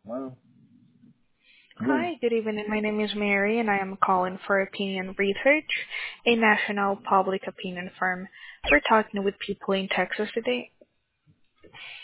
Well, good. Hi, good evening. My name is Mary, and I am calling for Opinion Research, a national public opinion firm. We're talking with people in Texas today.